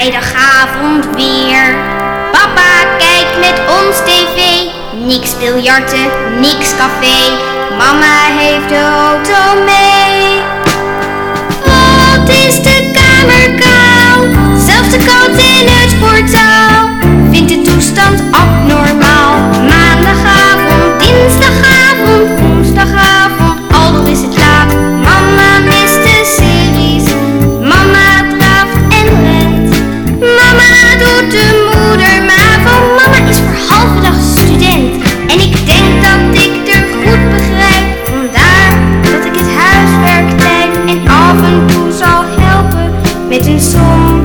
vrijdagavond weer. Papa kijkt met ons tv. Niks biljarten, niks café. Mama heeft de auto mee. Wat is de kamer koud? Zelfs de kat in het portaal vindt de toestand abnormaal. Maandagavond, dinsdagavond, woensdagavond, al is het laat. Mama mist de series. Mama draaft en rent. Mama doet de moedermavo. Mama is voor halve dag student. En ik denk dat ik er goed begrijp. Vandaar dat ik het huiswerk typ en af en toe zal helpen met een som.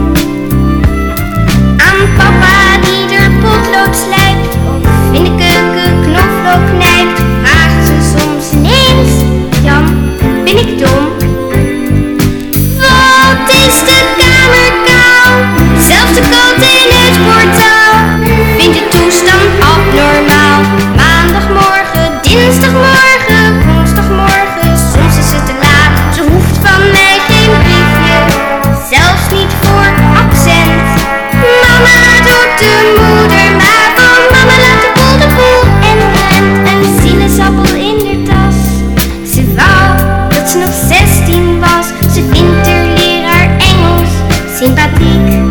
Aan papa die er potlood slijpt of in de keuken knoflook knijpt, vraagt ze soms ineens: Jan, ben ik dom? Wat is de kamer koud? Zelfs de kat in het portaal vindt de toestand abnormaal. Maandagmorgen, dinsdagmorgen, woensdagmorgen, soms is het te laat. Ze hoeft van mij geen briefje, zelfs niet voor accent. Mama doet de moedermavo. Mama laat de boel en rent. Een sinaasappel in de tas. Ze wou dat ze nog 16 was. Ze vindt haar leraar Engels sympathiek.